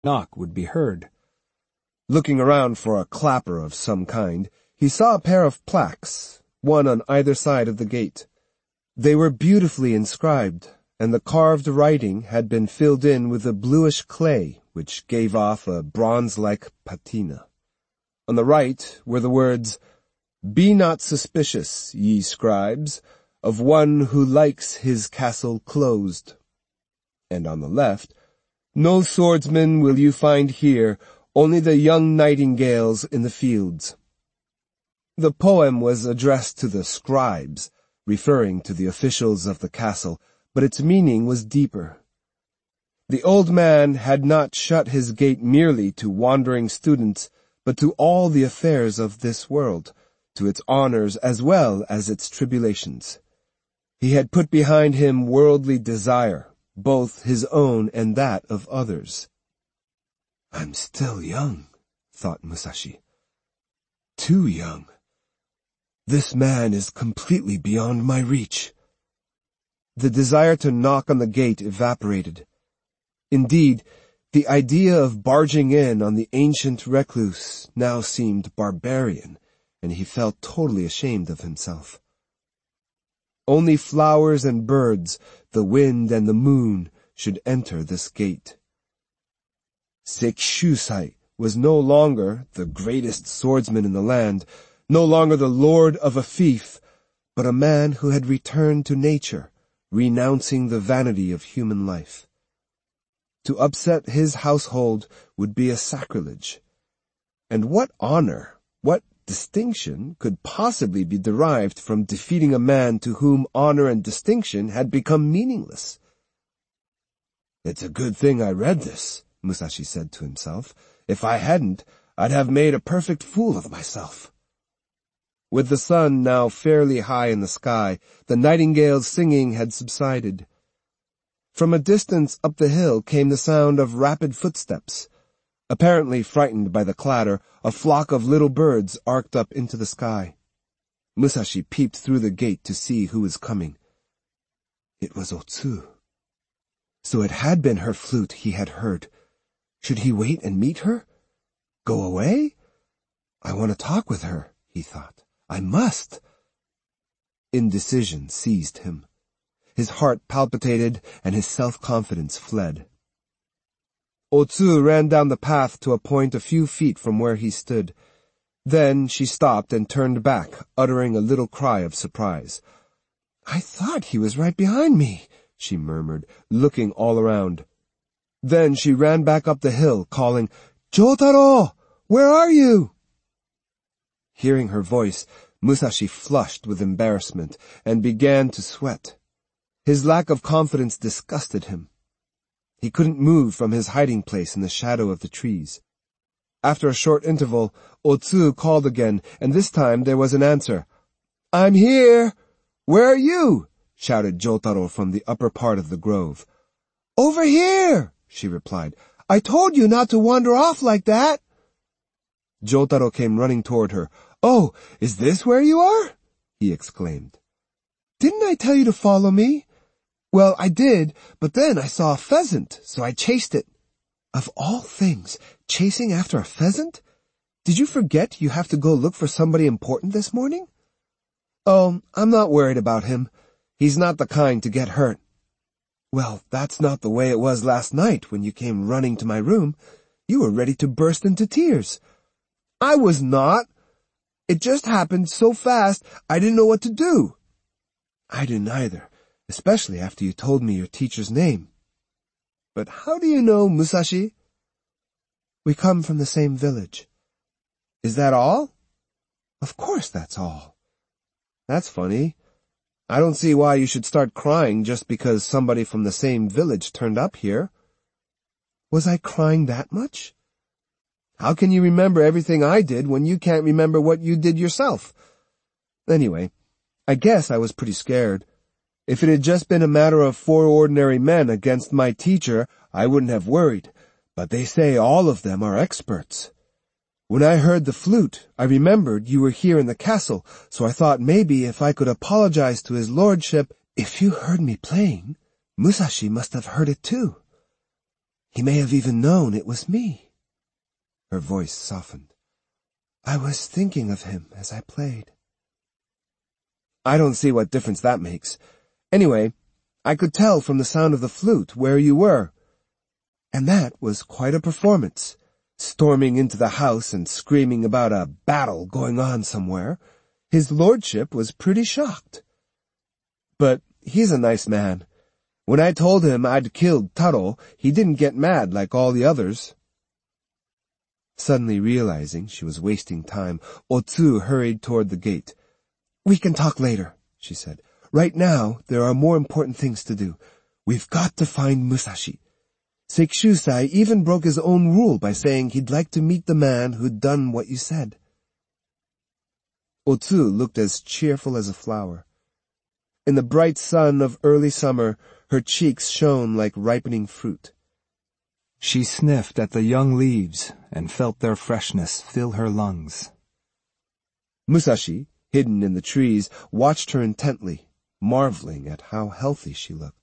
knock would be heard. Looking around for a clapper of some kind, he saw a pair of plaques, one on either side of the gate. They were beautifully inscribed, and the carved writing had been filled in with a bluish clay, which gave off a bronze-like patina. On the right were the words, "Be not suspicious, ye scribes, of one who likes his castle closed." And on the left, "No swordsmen will you find here, only the young nightingales in the fields." The poem was addressed to the scribes, referring to the officials of the castle, but its meaning was deeper. The old man had not shut his gate merely to wandering students, but to all the affairs of this world, to its honors as well as its tribulations. He had put behind him worldly desire, both his own and that of others. "I'm still young," thought Musashi. "Too young. This man is completely beyond my reach." The desire to knock on the gate evaporated. Indeed, the idea of barging in on the ancient recluse now seemed barbarian, and he felt totally ashamed of himself. Only flowers and birds, the wind and the moon, should enter this gate. Sekishusai was no longer the greatest swordsman in the land, no longer the lord of a fief, but a man who had returned to nature, renouncing the vanity of human life. To upset his household would be a sacrilege. And what honor, what distinction could possibly be derived from defeating a man to whom honor and distinction had become meaningless? "It's a good thing I read this," Musashi said to himself. "If I hadn't, I'd have made a perfect fool of myself." With the sun now fairly high in the sky, the nightingale's singing had subsided. From a distance up the hill came the sound of rapid footsteps. Apparently frightened by the clatter, a flock of little birds arced up into the sky. Musashi peeped through the gate to see who was coming. It was Otsu. So it had been her flute he had heard. Should he wait and meet her? Go away? I want to talk with her, he thought. I must. Indecision seized him. His heart palpitated and his self-confidence fled. Otsu ran down the path to a point a few feet from where he stood. Then she stopped and turned back, uttering a little cry of surprise. I thought he was right behind me, she murmured, looking all around. Then she ran back up the hill, calling, Jotaro! Where are you? Hearing her voice, Musashi flushed with embarrassment and began to sweat. His lack of confidence disgusted him. He couldn't move from his hiding place in the shadow of the trees. After a short interval, Otsu called again, and this time there was an answer. I'm here! Where are you? Shouted Jotaro from the upper part of the grove. Over here, she replied. I told you not to wander off like that. Jotaro came running toward her. Oh, is this where you are? He exclaimed. Didn't I tell you to follow me? Well, I did, but then I saw a pheasant, so I chased it. Of all things, chasing after a pheasant? Did you forget you have to go look for somebody important this morning? Oh, I'm not worried about him. He's not the kind to get hurt. Well, that's not the way it was last night when you came running to my room. You were ready to burst into tears. I was not. It just happened so fast I didn't know what to do. I didn't either, especially after you told me your teacher's name. But how do you know Musashi? We come from the same village. Is that all? Of course that's all. That's funny. I don't see why you should start crying just because somebody from the same village turned up here. Was I crying that much? How can you remember everything I did when you can't remember what you did yourself? Anyway, I guess I was pretty scared. If it had just been a matter of 4 ordinary men against my teacher, I wouldn't have worried, but they say all of them are experts. When I heard the flute, I remembered you were here in the castle, so I thought maybe if I could apologize to his lordship. If you heard me playing, Musashi must have heard it too. He may have even known it was me." Her voice softened. "I was thinking of him as I played." "I don't see what difference that makes. Anyway, I could tell from the sound of the flute where you were. And that was quite a performance, storming into the house and screaming about a battle going on somewhere. His lordship was pretty shocked. But he's a nice man. When I told him I'd killed Taro, he didn't get mad like all the others." Suddenly realizing she was wasting time, Otsu hurried toward the gate. "We can talk later," she said. "Right now, there are more important things to do. We've got to find Musashi. Sekishusai even broke his own rule by saying he'd like to meet the man who'd done what you said." Otsu looked as cheerful as a flower. In the bright sun of early summer, her cheeks shone like ripening fruit. She sniffed at the young leaves and felt their freshness fill her lungs. Musashi, hidden in the trees, watched her intently, marveling at how healthy she looked.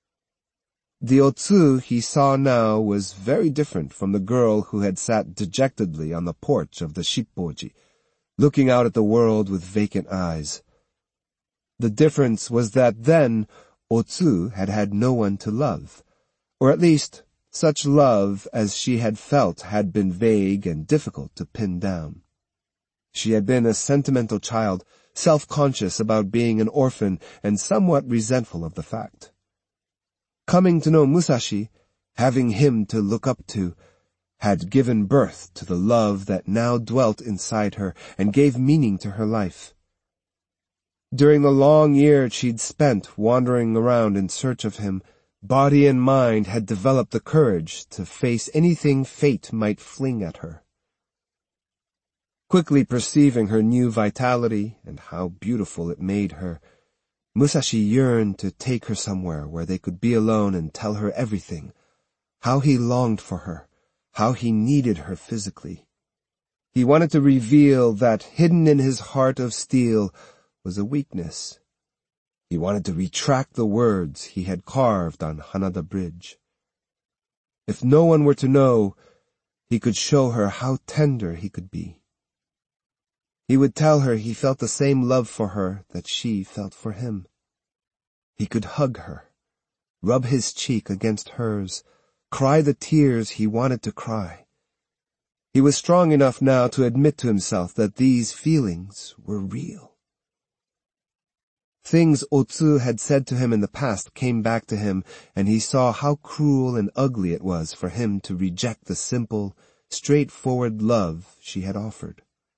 The Otsu he saw now was very different from the girl who had sat dejectedly on the porch of the Shippoji, looking out at the world with vacant eyes. The difference was that then Otsu had had no one to love, or at least such love as she had felt had been vague and difficult to pin down. She had been a sentimental child, self-conscious about being an orphan and somewhat resentful of the fact. Coming to know Musashi, having him to look up to, had given birth to the love that now dwelt inside her and gave meaning to her life. During the long year she'd spent wandering around in search of him, body and mind had developed the courage to face anything fate might fling at her. Quickly perceiving her new vitality and how beautiful it made her, Musashi yearned to take her somewhere where they could be alone and tell her everything, how he longed for her, how he needed her physically. He wanted to reveal that hidden in his heart of steel was a weakness. He wanted to retract the words he had carved on Hanada Bridge. If no one were to know, he could show her how tender he could be. He would tell her he felt the same love for her that she felt for him. He could hug her, rub his cheek against hers, cry the tears he wanted to cry. He was strong enough now to admit to himself that these feelings were real. Things Otsu had said to him in the past came back to him, and he saw how cruel and ugly it was for him to reject the simple, straightforward love she had offered.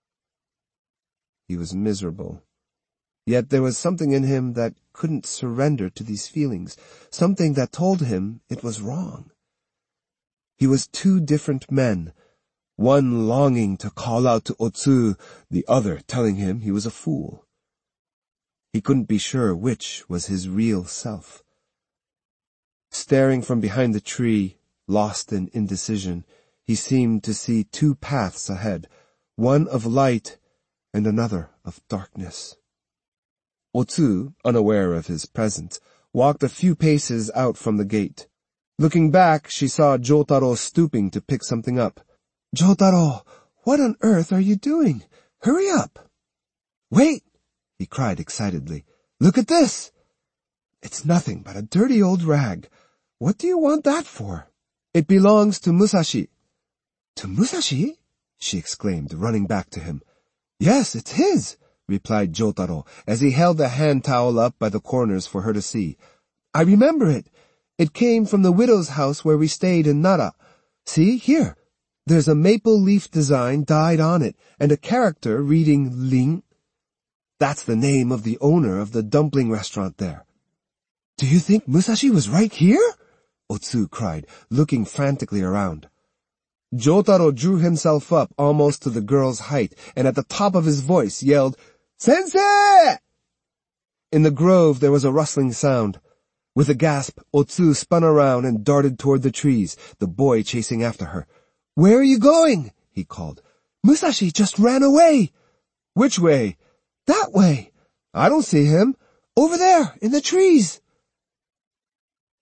He was miserable. Yet there was something in him that couldn't surrender to these feelings, something that told him it was wrong. He was two different men, one longing to call out to Otsu, the other telling him he was a fool. He couldn't be sure which was his real self. Staring from behind the tree, lost in indecision, he seemed to see two paths ahead, one of light and another of darkness. Otsu, unaware of his presence, walked a few paces out from the gate. Looking back, she saw Jotaro stooping to pick something up. "Jotaro, what on earth are you doing? Hurry up!" "Wait!" he cried excitedly. "Look at this!" "It's nothing but a dirty old rag. What do you want that for?" "It belongs to Musashi." "To Musashi?" she exclaimed, running back to him. "Yes, it's his," replied Jotaro, as he held the hand towel up by the corners for her to see. "I remember it. It came from the widow's house where we stayed in Nara. See, here. There's a maple leaf design dyed on it, and a character reading Ling. That's the name of the owner of the dumpling restaurant there." "Do you think Musashi was right here?" Otsu cried, looking frantically around. Jotaro drew himself up almost to the girl's height, and at the top of his voice yelled, "Sensei!" In the grove there was a rustling sound. With a gasp, Otsu spun around and darted toward the trees, the boy chasing after her. "Where are you going?" he called. "Musashi just ran away." "Which way?" "That way. I don't see him. Over there, in the trees."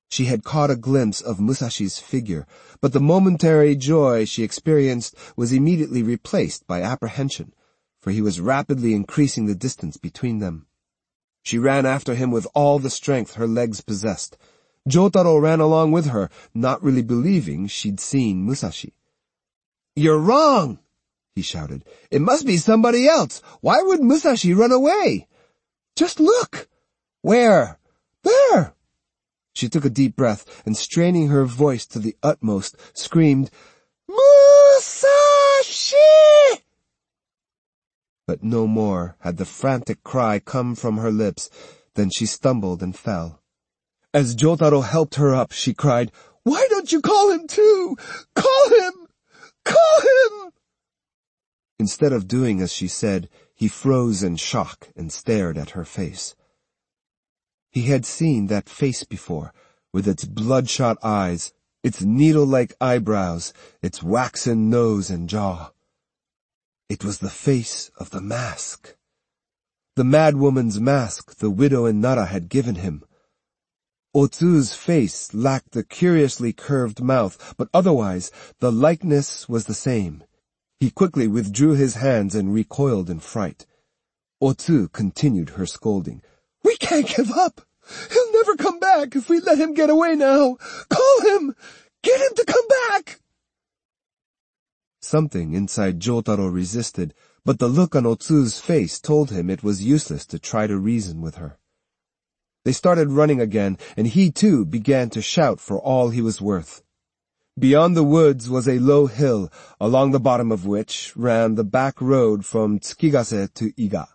She had caught a glimpse of Musashi's figure, but the momentary joy she experienced was immediately replaced by apprehension, for he was rapidly increasing the distance between them. She ran after him with all the strength her legs possessed. Jotaro ran along with her, not really believing she'd seen Musashi. "You're wrong!" he shouted. "It must be somebody else. Why would Musashi run away? Just look!" "Where?" "There!" She took a deep breath and, straining her voice to the utmost, screamed, "Musashi!" But no more had the frantic cry come from her lips than she stumbled and fell. As Jotaro helped her up, she cried, "Why don't you call him too? Call him! Call him!" Instead of doing as she said, he froze in shock and stared at her face. He had seen that face before, with its bloodshot eyes, its needle-like eyebrows, its waxen nose and jaw. It was the face of the mask. The madwoman's mask the widow in Nara had given him. Otsu's face lacked the curiously curved mouth, but otherwise the likeness was the same. He quickly withdrew his hands and recoiled in fright. Otsu continued her scolding. "We can't give up! He'll never come back if we let him get away now! Call him! Get him to come back!" Something inside Jotaro resisted, but the look on Otsu's face told him it was useless to try to reason with her. They started running again, and he too began to shout for all he was worth. Beyond the woods was a low hill, along the bottom of which ran the back road from Tsukigase to Iga.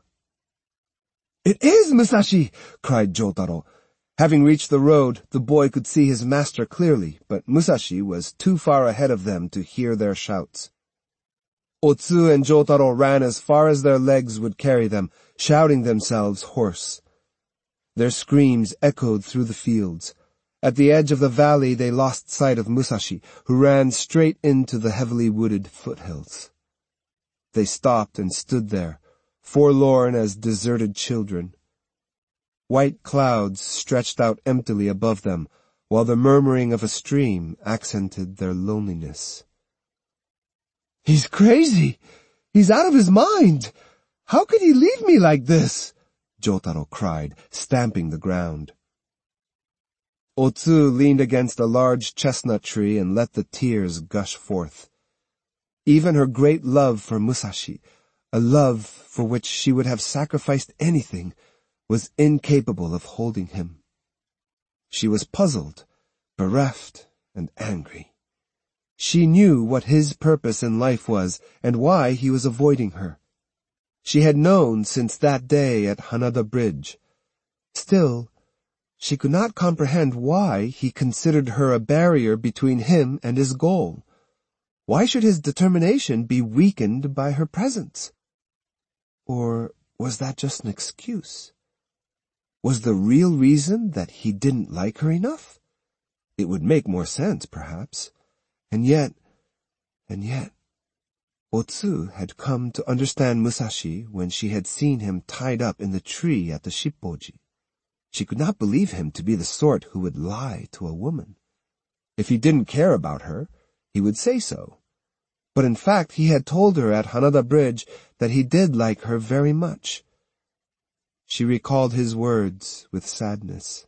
"It is Musashi!" cried Jotaro. Having reached the road, the boy could see his master clearly, but Musashi was too far ahead of them to hear their shouts. Otsu and Jotaro ran as far as their legs would carry them, shouting themselves hoarse. Their screams echoed through the fields. At the edge of the valley they lost sight of Musashi, who ran straight into the heavily wooded foothills. They stopped and stood there, forlorn as deserted children. White clouds stretched out emptily above them, while the murmuring of a stream accented their loneliness. "He's crazy! He's out of his mind! How could he leave me like this?" Jotaro cried, stamping the ground. Otsu leaned against a large chestnut tree and let the tears gush forth. Even her great love for Musashi, a love for which she would have sacrificed anything, was incapable of holding him. She was puzzled, bereft, and angry. She knew what his purpose in life was and why he was avoiding her. She had known since that day at Hanada Bridge. Still, she could not comprehend why he considered her a barrier between him and his goal. Why should his determination be weakened by her presence? Or was that just an excuse? Was the real reason that he didn't like her enough? It would make more sense, perhaps. And yet, Otsu had come to understand Musashi when she had seen him tied up in the tree at the Shippoji. She could not believe him to be the sort who would lie to a woman. If he didn't care about her, he would say so. But in fact, he had told her at Hanada Bridge that he did like her very much. She recalled his words with sadness.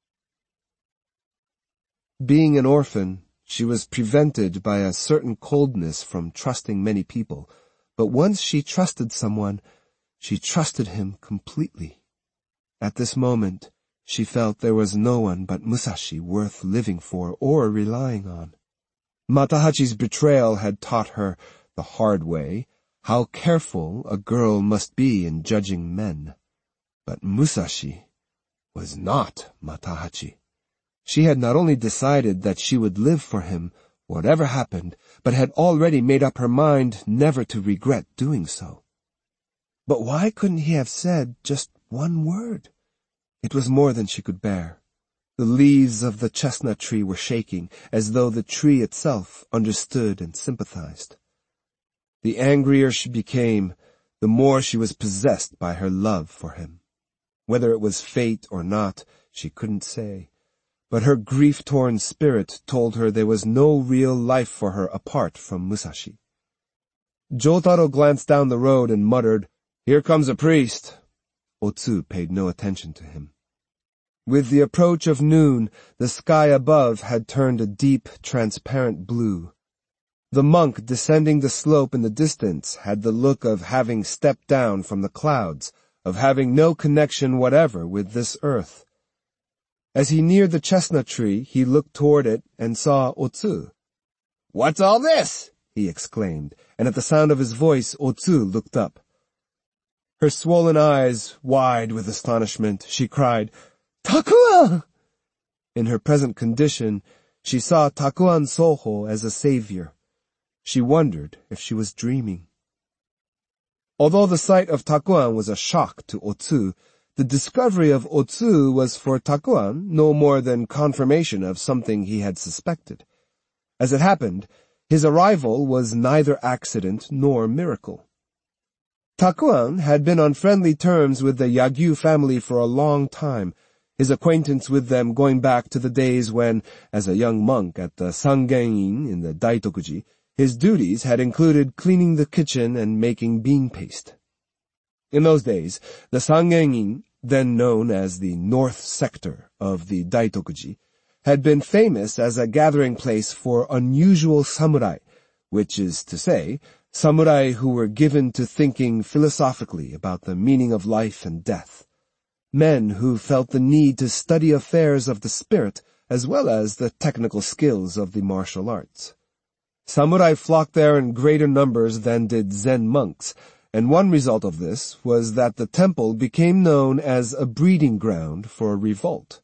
Being an orphan, she was prevented by a certain coldness from trusting many people, but once she trusted someone, she trusted him completely. At this moment, she felt there was no one but Musashi worth living for or relying on. Matahachi's betrayal had taught her, the hard way, how careful a girl must be in judging men. But Musashi was not Matahachi. She had not only decided that she would live for him, whatever happened, but had already made up her mind never to regret doing so. But why couldn't he have said just one word? It was more than she could bear. The leaves of the chestnut tree were shaking, as though the tree itself understood and sympathized. The angrier she became, the more she was possessed by her love for him. Whether it was fate or not, she couldn't say. but her grief-torn spirit told her there was no real life for her apart from Musashi. Jotaro glanced down the road and muttered, "Here comes a priest." Otsu paid no attention to him. With the approach of noon, the sky above had turned a deep, transparent blue. The monk descending the slope in the distance had the look of having stepped down from the clouds, of having no connection whatever with this earth. As he neared the chestnut tree, he looked toward it and saw Otsu. "What's all this?" he exclaimed, and at the sound of his voice, Otsu looked up. Her swollen eyes wide with astonishment, she cried, "Takuan!" In her present condition, she saw Takuan Soho as a savior. She wondered if she was dreaming. Although the sight of Takuan was a shock to Otsu, the discovery of Otsu was for Takuan no more than confirmation of something he had suspected. As it happened, his arrival was neither accident nor miracle. Takuan had been on friendly terms with the Yagyu family for a long time, his acquaintance with them going back to the days when, as a young monk at the Sangen-in in the Daitokuji, his duties had included cleaning the kitchen and making bean paste. In those days, the Sangen-in, then known as the North Sector of the Daitokuji, had been famous as a gathering place for unusual samurai, which is to say, samurai who were given to thinking philosophically about the meaning of life and death. Men who felt the need to study affairs of the spirit as well as the technical skills of the martial arts. Samurai flocked there in greater numbers than did Zen monks, and one result of this was that the temple became known as a breeding ground for revolt.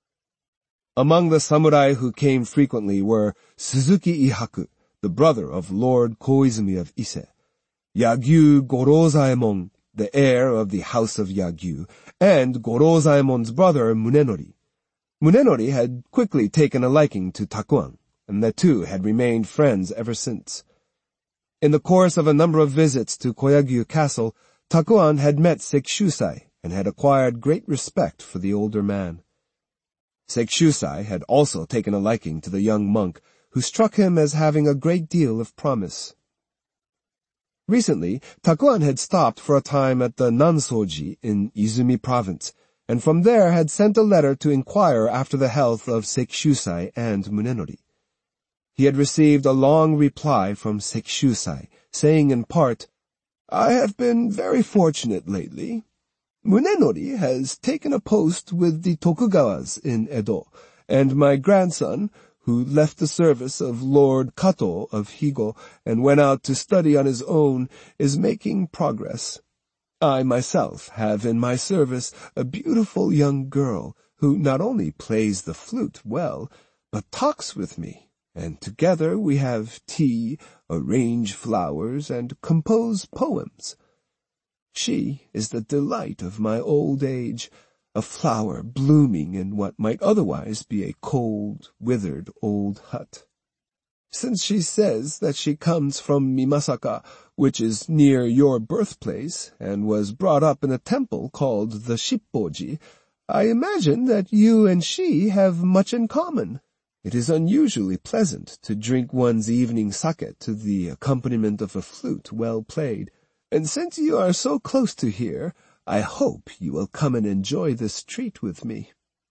Among the samurai who came frequently were Suzuki Ihaku, the brother of Lord Koizumi of Ise, Yagyu Gorozaemon, the heir of the House of Yagyu, and Gorozaemon's brother Munenori. Munenori had quickly taken a liking to Takuan, and the two had remained friends ever since. In the course of a number of visits to Koyagyu Castle, Takuan had met Sekishusai and had acquired great respect for the older man. Sekishusai had also taken a liking to the young monk, who struck him as having a great deal of promise. Recently, Takuan had stopped for a time at the Nansoji in Izumi Province, and from there had sent a letter to inquire after the health of Sekishusai and Munenori. He had received a long reply from Sekishusai, saying in part, "I have been very fortunate lately. Munenori has taken a post with the Tokugawas in Edo, and my grandson, who left the service of Lord Kato of Higo and went out to study on his own, is making progress. I myself have in my service a beautiful young girl who not only plays the flute well, but talks with me. And together we have tea, arrange flowers, and compose poems. She is the delight of my old age, a flower blooming in what might otherwise be a cold, withered old hut. Since she says that she comes from Mimasaka, which is near your birthplace, and was brought up in a temple called the Shippoji, I imagine that you and she have much in common. It is unusually pleasant to drink one's evening sake to the accompaniment of a flute well played, and since you are so close to here, I hope you will come and enjoy this treat with me."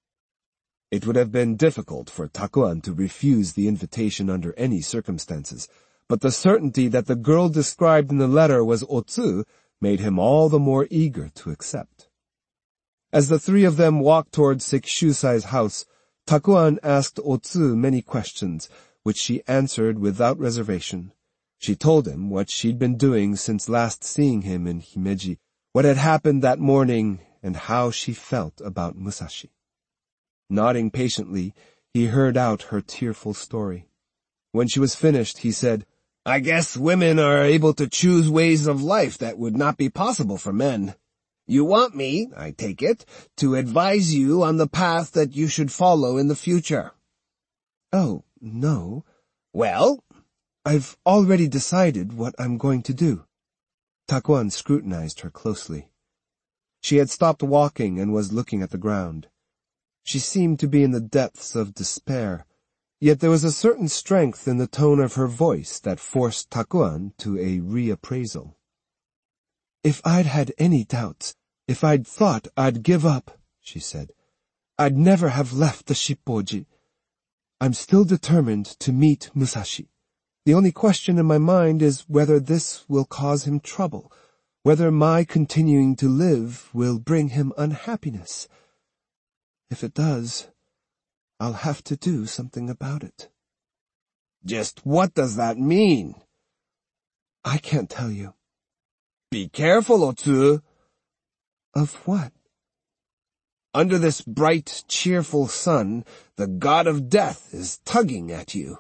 It would have been difficult for Takuan to refuse the invitation under any circumstances, but the certainty that the girl described in the letter was Otsu made him all the more eager to accept. As the three of them walked toward Sekishusai's house, Takuan asked Otsu many questions, which she answered without reservation. She told him what she'd been doing since last seeing him in Himeji, what had happened that morning, and how she felt about Musashi. Nodding patiently, he heard out her tearful story. When she was finished, he said, "I guess women are able to choose ways of life that would not be possible for men. You want me, I take it, to advise you on the path that you should follow in the future." "Oh, no." "Well?" "I've already decided what I'm going to do." Takuan scrutinized her closely. She had stopped walking and was looking at the ground. She seemed to be in the depths of despair, yet there was a certain strength in the tone of her voice that forced Takuan to a reappraisal. "If I'd had any doubts, if I'd thought I'd give up," she said, "I'd never have left the Shippoji. I'm still determined to meet Musashi. The only question in my mind is whether this will cause him trouble, whether my continuing to live will bring him unhappiness. If it does, I'll have to do something about it." "Just what does that mean?" "I can't tell you." "Be careful, Otsu." "Of what?" "Under this bright, cheerful sun, the god of death is tugging at you."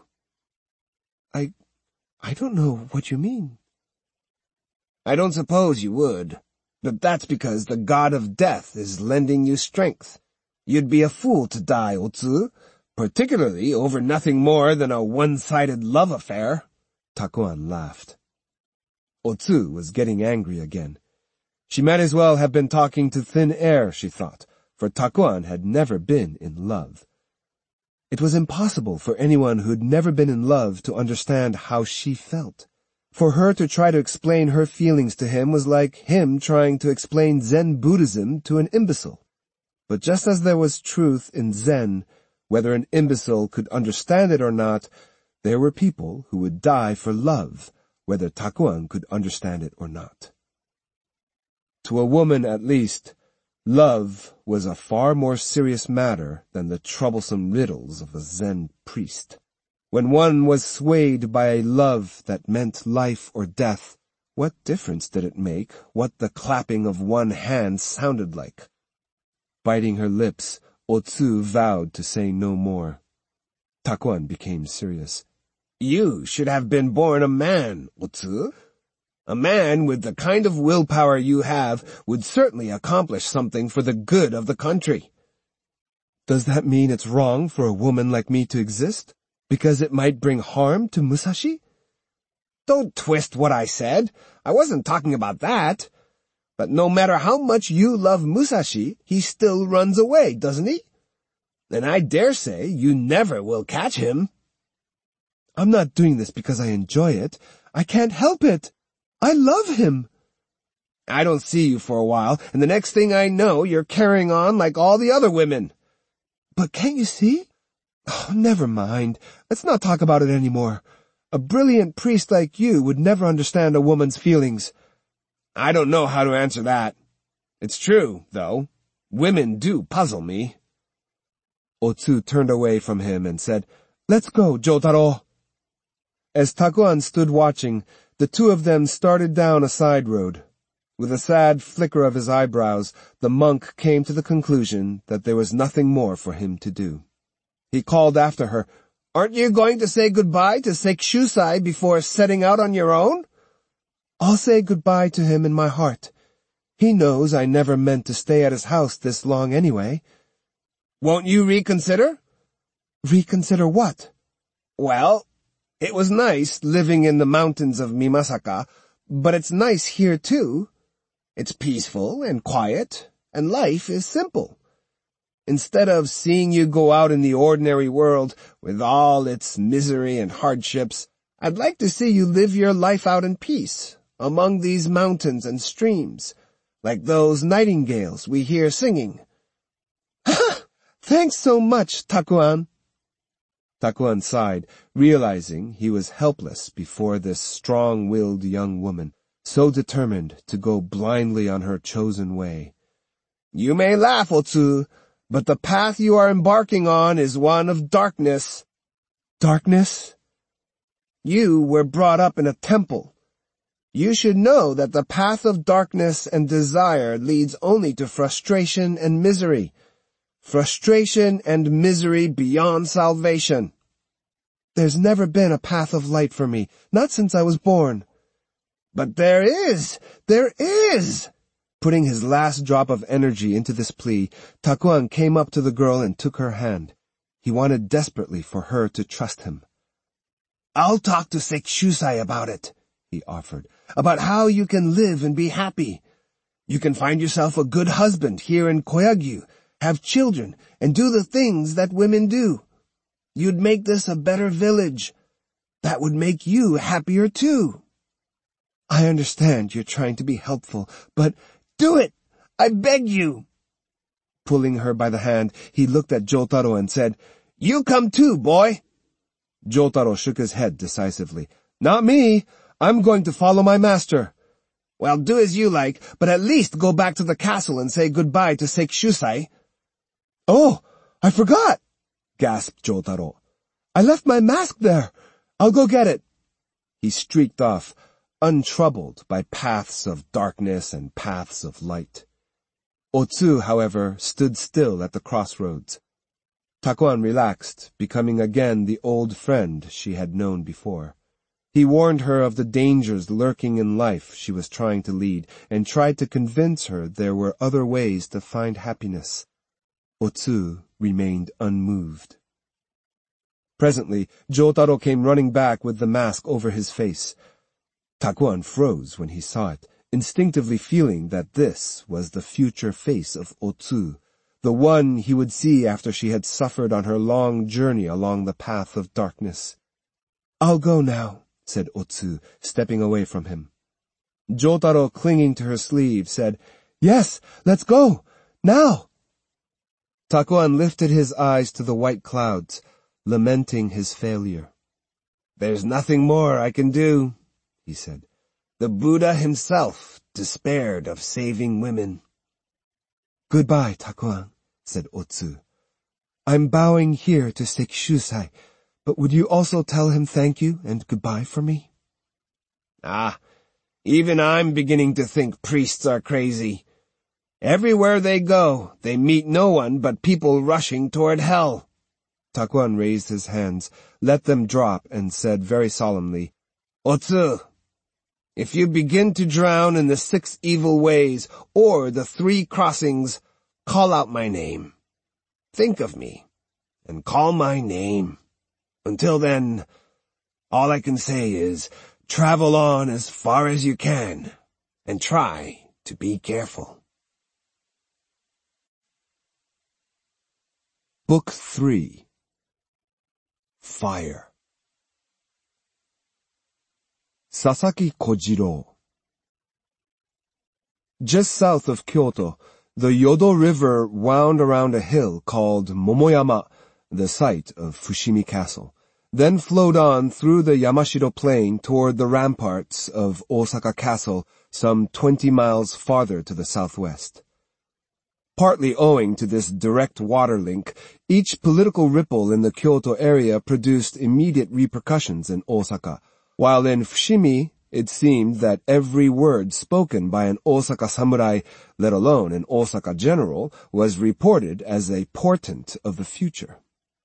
I don't know what you mean." "I don't suppose you would, but that's because the god of death is lending you strength. You'd be a fool to die, Otsu, particularly over nothing more than a one-sided love affair." Takuan laughed. Otsu was getting angry again. She might as well have been talking to thin air, she thought, for Takuan had never been in love. It was impossible for anyone who'd never been in love to understand how she felt. For her to try to explain her feelings to him was like him trying to explain Zen Buddhism to an imbecile. But just as there was truth in Zen, whether an imbecile could understand it or not, there were people who would die for love, whether Takuan could understand it or not. To a woman, at least, love was a far more serious matter than the troublesome riddles of a Zen priest. When one was swayed by a love that meant life or death, what difference did it make what the clapping of one hand sounded like? Biting her lips, Otsu vowed to say no more. Takuan became serious. "You should have been born a man, Otsu. A man with the kind of willpower you have would certainly accomplish something for the good of the country." "Does that mean it's wrong for a woman like me to exist? Because it might bring harm to Musashi?" "Don't twist what I said. I wasn't talking about that. But no matter how much you love Musashi, he still runs away, doesn't he? And I dare say you never will catch him." "I'm not doing this because I enjoy it. I can't help it. I love him." "I don't see you for a while, and the next thing I know, you're carrying on like all the other women." "But can't you see?" "Oh, never mind. Let's not talk about it anymore. A brilliant priest like you would never understand a woman's feelings." "I don't know how to answer that. It's true, though. Women do puzzle me." Otsu turned away from him and said, "Let's go, Jotaro." As Takuan stood watching, the two of them started down a side road. With a sad flicker of his eyebrows, the monk came to the conclusion that there was nothing more for him to do. He called after her, "Aren't you going to say goodbye to Sekishusai before setting out on your own?" "I'll say goodbye to him in my heart. He knows I never meant to stay at his house this long anyway." "Won't you reconsider?" "Reconsider what?" "Well, it was nice living in the mountains of Mimasaka, but it's nice here too. It's peaceful and quiet, and life is simple. Instead of seeing you go out in the ordinary world with all its misery and hardships, I'd like to see you live your life out in peace, among these mountains and streams, like those nightingales we hear singing." "Thanks so much, Takuan." Takuan sighed, realizing he was helpless before this strong-willed young woman, so determined to go blindly on her chosen way. "You may laugh, Otsu, but the path you are embarking on is one of darkness." "Darkness?" "You were brought up in a temple. You should know that the path of darkness and desire leads only to frustration and misery. Frustration and misery beyond salvation." "There's never been a path of light for me, not since I was born." "But there is! There is!" Putting his last drop of energy into this plea, Takuan came up to the girl and took her hand. He wanted desperately for her to trust him. "I'll talk to Sekishusai about it," he offered, "about how you can live and be happy. You can find yourself a good husband here in Koyagyu, have children, and do the things that women do. You'd make this a better village. That would make you happier too. I understand you're trying to be helpful, but Do it! I beg you! pulling her by the hand, he looked at Jotaro and said, You come too, boy! Jotaro shook his head decisively. Not me! I'm going to follow my master. Well, do as you like, but at least go back to the castle and say goodbye to Sekishusai. Oh, I forgot! gasped Jotaro. I left my mask there. I'll go get it. He streaked off, untroubled by paths of darkness and paths of light. Otsu, however, stood still at the crossroads. Takuan relaxed, becoming again the old friend she had known before. He warned her of the dangers lurking in life she was trying to lead, and tried to convince her there were other ways to find happiness. Otsu remained unmoved. Presently, Jotaro came running back with the mask over his face. Takuan froze when he saw it, instinctively feeling that this was the future face of Otsu, the one he would see after she had suffered on her long journey along the path of darkness. I'll go now, said Otsu, stepping away from him. Jotaro, clinging to her sleeve, said, Yes, let's go, now! Takuan lifted his eyes to the white clouds, lamenting his failure. There's nothing more I can do, he said. The Buddha himself despaired of saving women. Goodbye, Takuan, said Otsu. I'm bowing here to Sekishusai, but would you also tell him thank you and goodbye for me? Even I'm beginning to think priests are crazy. Everywhere they go, they meet no one but people rushing toward hell. Takuan raised his hands, let them drop, and said very solemnly, Otsu, if you begin to drown in the 6 evil ways or the 3 crossings, call out my name. Think of me, and call my name. Until then, all I can say is, travel on as far as you can, and try to be careful. Book 3. Fire. Sasaki Kojiro. Just south of Kyoto, the Yodo River wound around a hill called Momoyama, the site of Fushimi Castle, then flowed on through the Yamashiro Plain toward the ramparts of Osaka Castle some 20 miles farther to the southwest. Partly owing to this direct water link, each political ripple in the Kyoto area produced immediate repercussions in Osaka, while in Fushimi it seemed that every word spoken by an Osaka samurai, let alone an Osaka general, was reported as a portent of the future.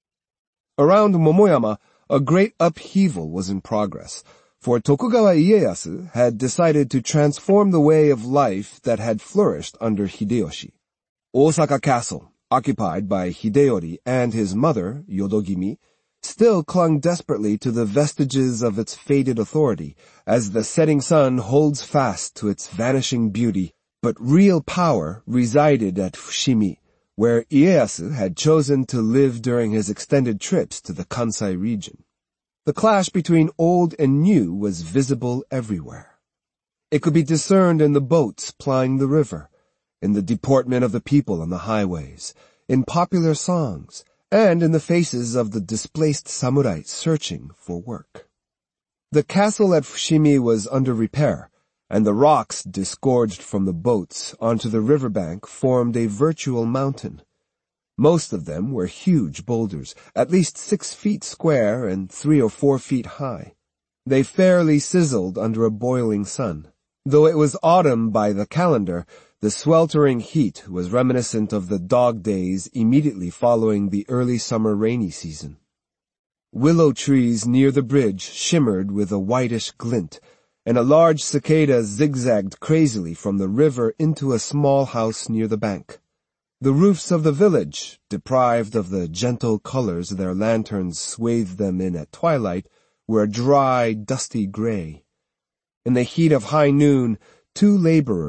Around Momoyama, a great upheaval was in progress, for Tokugawa Ieyasu had decided to transform the way of life that had flourished under Hideyoshi. Osaka Castle, occupied by Hideyori and his mother, Yodogimi, still clung desperately to the vestiges of its faded authority, as the setting sun holds fast to its vanishing beauty, but real power resided at Fushimi, where Ieyasu had chosen to live during his extended trips to the Kansai region. The clash between old and new was visible everywhere. It could be discerned in the boats plying the river, in the deportment of the people on the highways, in popular songs, and in the faces of the displaced samurai searching for work. The castle at Fushimi was under repair, and the rocks disgorged from the boats onto the riverbank formed a virtual mountain. Most of them were huge boulders, at least 6 feet square and 3 or 4 feet high. They fairly sizzled under a boiling sun. Though it was autumn by the calendar, the sweltering heat was reminiscent of the dog days immediately following the early summer rainy season. Willow trees near the bridge shimmered with a whitish glint, and a large cicada zigzagged crazily from the river into a small house near the bank. The roofs of the village, deprived of the gentle colors their lanterns swathed them in at twilight, were a dry, dusty gray. In the heat of high noon, 2 laborers,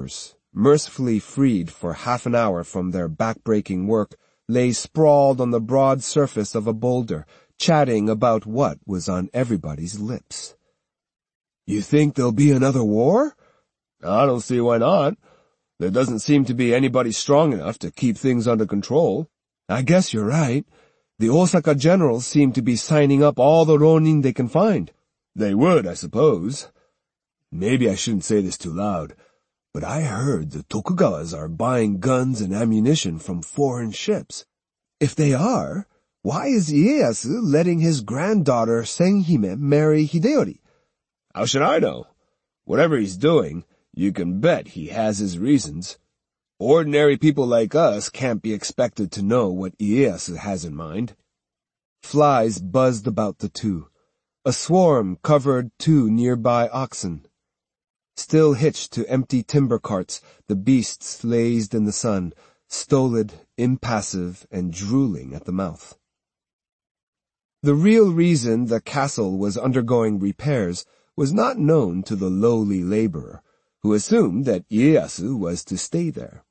mercifully freed for half an hour from their back-breaking work, lay sprawled on the broad surface of a boulder, chatting about what was on everybody's lips. You think there'll be another war? I don't see why not. There doesn't seem to be anybody strong enough to keep things under control. I guess you're right. The Osaka generals seem to be signing up all the ronin they can find. They would, I suppose. Maybe I shouldn't say this too loud, but I heard the Tokugawas are buying guns and ammunition from foreign ships. If they are, why is Ieyasu letting his granddaughter Senhime marry Hideyori? How should I know? Whatever he's doing, you can bet he has his reasons. Ordinary people like us can't be expected to know what Ieyasu has in mind. Flies buzzed about the two. A swarm covered 2 nearby oxen. Still hitched to empty timber carts, the beasts lazed in the sun, stolid, impassive, and drooling at the mouth. The real reason the castle was undergoing repairs was not known to the lowly laborer, who assumed that Ieyasu was to stay there.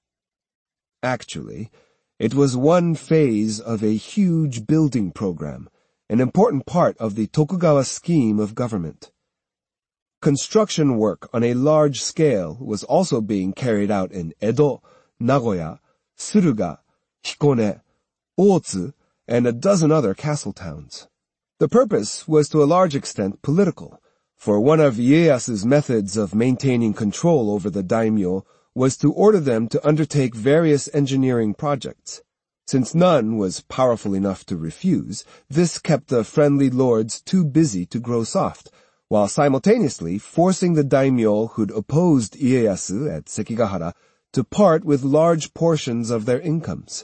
Actually, it was one phase of a huge building program, an important part of the Tokugawa scheme of government. Construction work on a large scale was also being carried out in Edo, Nagoya, Suruga, Hikone, Otsu, and a dozen other castle towns. The purpose was to a large extent political, for one of Ieyasu's methods of maintaining control over the daimyo was to order them to undertake various engineering projects. Since none was powerful enough to refuse, this kept the friendly lords too busy to grow soft, while simultaneously forcing the daimyo who'd opposed Ieyasu at Sekigahara to part with large portions of their incomes.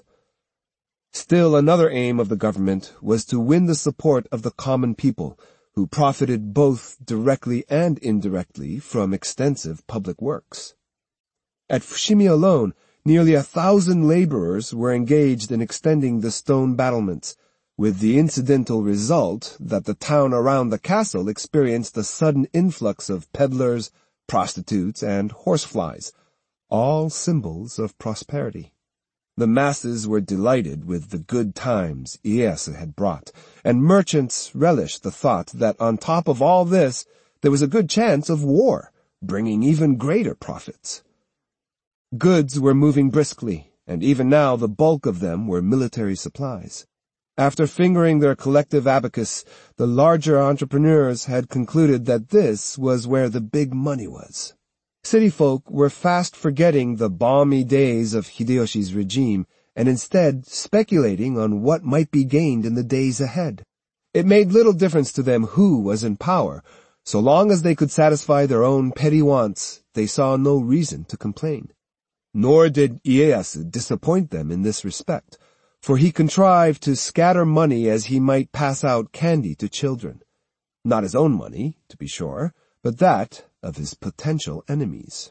Still another aim of the government was to win the support of the common people, who profited both directly and indirectly from extensive public works. At Fushimi alone, nearly 1,000 laborers were engaged in extending the stone battlements, with the incidental result that the town around the castle experienced a sudden influx of peddlers, prostitutes, and horseflies, all symbols of prosperity. The masses were delighted with the good times Ieyasu had brought, and merchants relished the thought that on top of all this, there was a good chance of war, bringing even greater profits. Goods were moving briskly, and even now the bulk of them were military supplies. After fingering their collective abacus, the larger entrepreneurs had concluded that this was where the big money was. City folk were fast forgetting the balmy days of Hideyoshi's regime and instead speculating on what might be gained in the days ahead. It made little difference to them who was in power. So long as they could satisfy their own petty wants, they saw no reason to complain. Nor did Ieyasu disappoint them in this respect, for he contrived to scatter money as he might pass out candy to children. Not his own money, to be sure, but that of his potential enemies.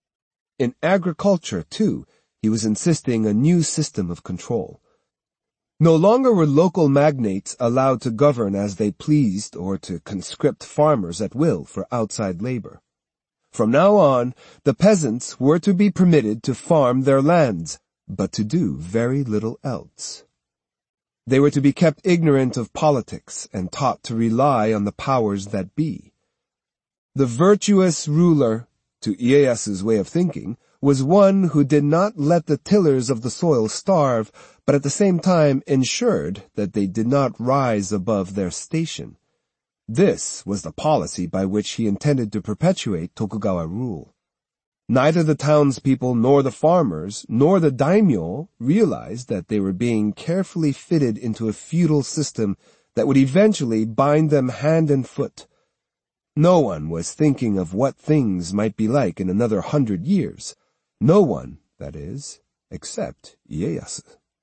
In agriculture, too, he was insisting a new system of control. No longer were local magnates allowed to govern as they pleased or to conscript farmers at will for outside labor. From now on, the peasants were to be permitted to farm their lands, but to do very little else. They were to be kept ignorant of politics and taught to rely on the powers that be. The virtuous ruler, to Ieyasu's way of thinking, was one who did not let the tillers of the soil starve, but at the same time ensured that they did not rise above their station. This was the policy by which he intended to perpetuate Tokugawa rule. Neither the townspeople nor the farmers nor the daimyo realized that they were being carefully fitted into a feudal system that would eventually bind them hand and foot. No one was thinking of what things might be like in another 100 years. No one, that is, except Ieyasu.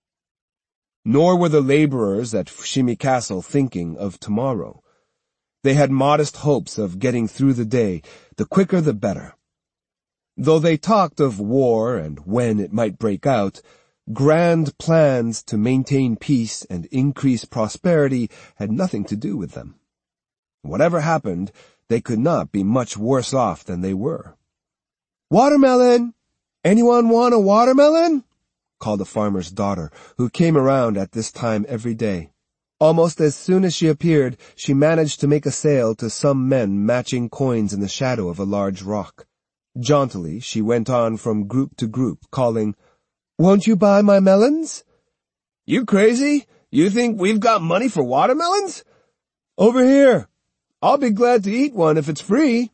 Nor were the laborers at Fushimi Castle thinking of tomorrow. They had modest hopes of getting through the day, the quicker the better. Though they talked of war and when it might break out, grand plans to maintain peace and increase prosperity had nothing to do with them. Whatever happened, they could not be much worse off than they were. "Watermelon! Anyone want a watermelon?" called a farmer's daughter, who came around at this time every day. Almost as soon as she appeared, she managed to make a sale to some men matching coins in the shadow of a large rock. Jauntily, she went on from group to group, calling, "Won't you buy my melons?" "You crazy? You think we've got money for watermelons?" "Over here. I'll be glad to eat one if it's free."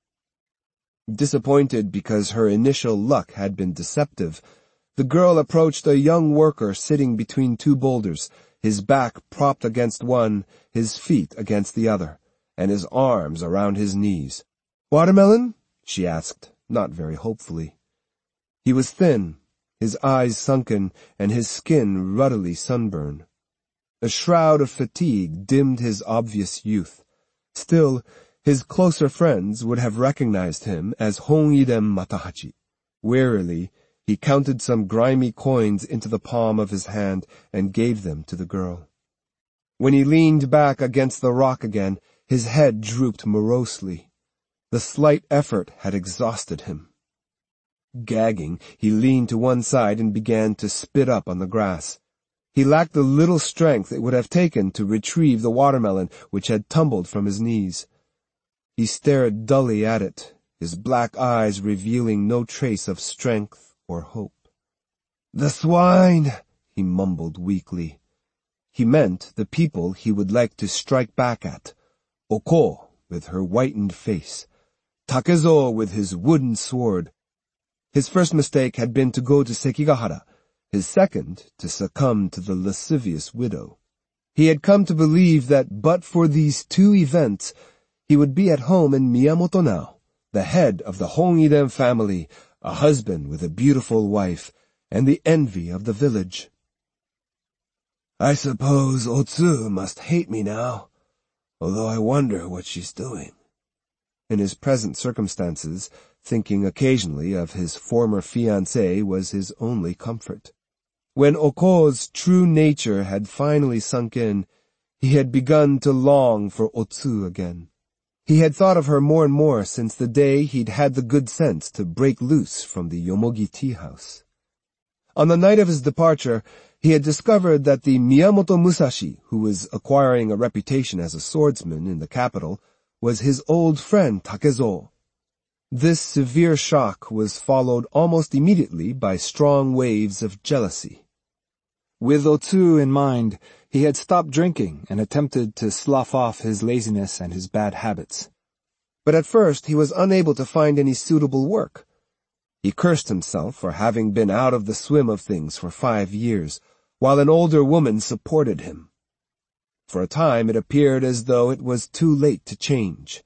Disappointed because her initial luck had been deceptive, the girl approached a young worker sitting between two boulders, his back propped against one, his feet against the other, and his arms around his knees. "Watermelon?" she asked, not very hopefully. He was thin, his eyes sunken, and his skin ruddily sunburned. A shroud of fatigue dimmed his obvious youth. Still, his closer friends would have recognized him as Hongidem Matahachi. Warily, he counted some grimy coins into the palm of his hand and gave them to the girl. When he leaned back against the rock again, his head drooped morosely. The slight effort had exhausted him. Gagging, he leaned to one side and began to spit up on the grass. He lacked the little strength it would have taken to retrieve the watermelon which had tumbled from his knees. He stared dully at it, his black eyes revealing no trace of strength or hope. "The swine," he mumbled weakly. He meant the people he would like to strike back at. Oko, with her whitened face. Takezo with his wooden sword. His first mistake had been to go to Sekigahara, his second to succumb to the lascivious widow. He had come to believe that but for these two events, he would be at home in Miyamoto now, the head of the Hongidem family, a husband with a beautiful wife, and the envy of the village. "I suppose Otsu must hate me now, although I wonder what she's doing." In his present circumstances, thinking occasionally of his former fiancée was his only comfort. When Oko's true nature had finally sunk in, he had begun to long for Otsu again. He had thought of her more and more since the day he'd had the good sense to break loose from the Yomogi tea house. On the night of his departure, he had discovered that the Miyamoto Musashi, who was acquiring a reputation as a swordsman in the capital, was his old friend Takezo. This severe shock was followed almost immediately by strong waves of jealousy. With Otsu in mind, he had stopped drinking and attempted to slough off his laziness and his bad habits. But at first he was unable to find any suitable work. He cursed himself for having been out of the swim of things for 5 years, while an older woman supported him. For a time it appeared as though it was too late to change.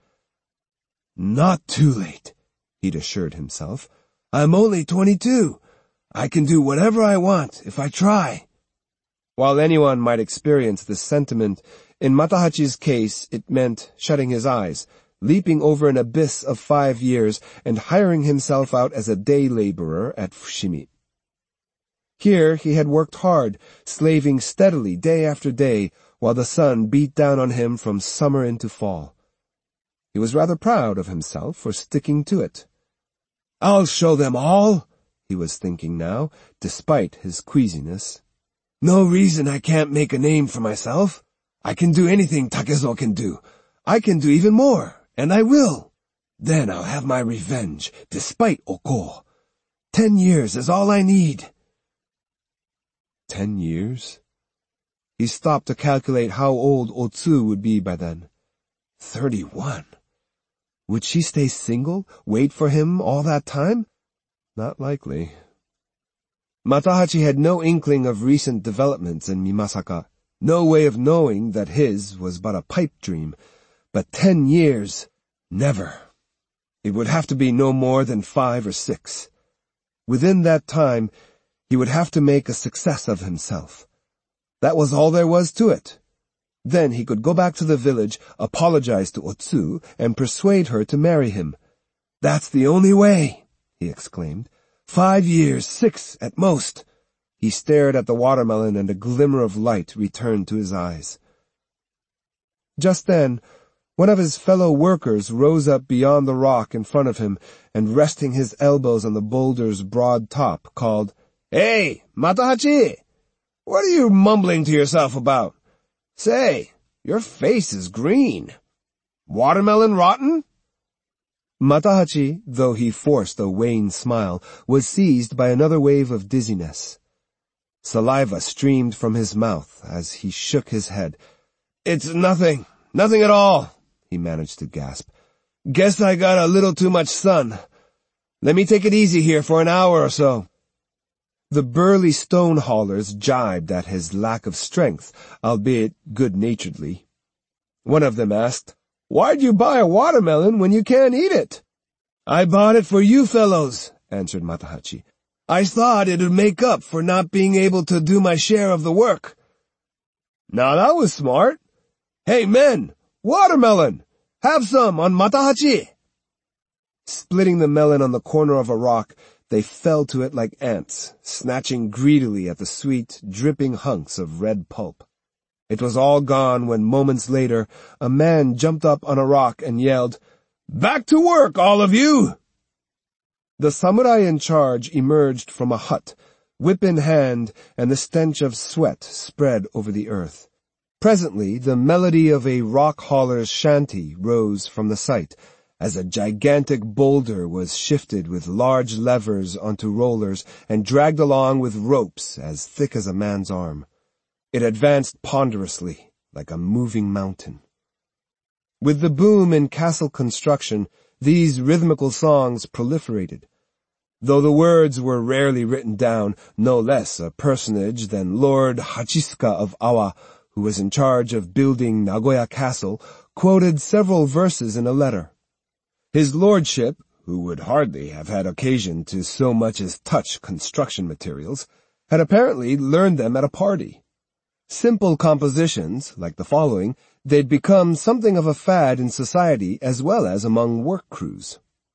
"Not too late," he'd assured himself. "I'm only 22. I can do whatever I want if I try." While anyone might experience this sentiment, in Matahachi's case it meant shutting his eyes, leaping over an abyss of 5 years, and hiring himself out as a day laborer at Fushimi. Here he had worked hard, slaving steadily day after day, while the sun beat down on him from summer into fall. He was rather proud of himself for sticking to it. "I'll show them all," he was thinking now, despite his queasiness. "No reason I can't make a name for myself. I can do anything Takezo can do. I can do even more, and I will. Then I'll have my revenge, despite Oko. 10 years is all I need." 10 years? He stopped to calculate how old Otsu would be by then. 31. Would she stay single, wait for him all that time? Not likely. Matahachi had no inkling of recent developments in Mimasaka, no way of knowing that his was but a pipe dream. But 10 years, never. It would have to be no more than 5 or 6. Within that time, he would have to make a success of himself. That was all there was to it. Then he could go back to the village, apologize to Otsu, and persuade her to marry him. "That's the only way," he exclaimed. 5 years, 6 at most. He stared at the watermelon and a glimmer of light returned to his eyes. Just then, One of his fellow workers rose up beyond the rock in front of him and, resting his elbows on the boulder's broad top, called, "Hey, Matahachi! What are you mumbling to yourself about? Say, your face is green. Watermelon rotten?" Matahachi, though he forced a wan smile, was seized by another wave of dizziness. Saliva streamed from his mouth as he shook his head. "It's nothing at all," he managed to gasp. "Guess I got a little too much sun. Let me take it easy here for an hour or so." The burly stone haulers jibed at his lack of strength, albeit good-naturedly. One of them asked, "Why'd you buy a watermelon when you can't eat it?" "I bought it for you fellows," answered Matahachi. "I thought it'd make up for not being able to do my share of the work." "Now that was smart. Hey men, watermelon! Have some on Matahachi!" Splitting the melon on the corner of a rock, they fell to it like ants, snatching greedily at the sweet, dripping hunks of red pulp. It was all gone when moments later a man jumped up on a rock and yelled, "Back to work, all of you!" The samurai in charge emerged from a hut, whip in hand, and the stench of sweat spread over the earth. Presently the melody of a rock hauler's shanty rose from the site, as a gigantic boulder was shifted with large levers onto rollers and dragged along with ropes as thick as a man's arm. It advanced ponderously, like a moving mountain. With the boom in castle construction, these rhythmical songs proliferated. Though the words were rarely written down, no less a personage than Lord Hachisuka of Awa, who was in charge of building Nagoya Castle, quoted several verses in a letter. His lordship, who would hardly have had occasion to so much as touch construction materials, had apparently learned them at a party. Simple compositions, like the following, they'd become something of a fad in society as well as among work crews.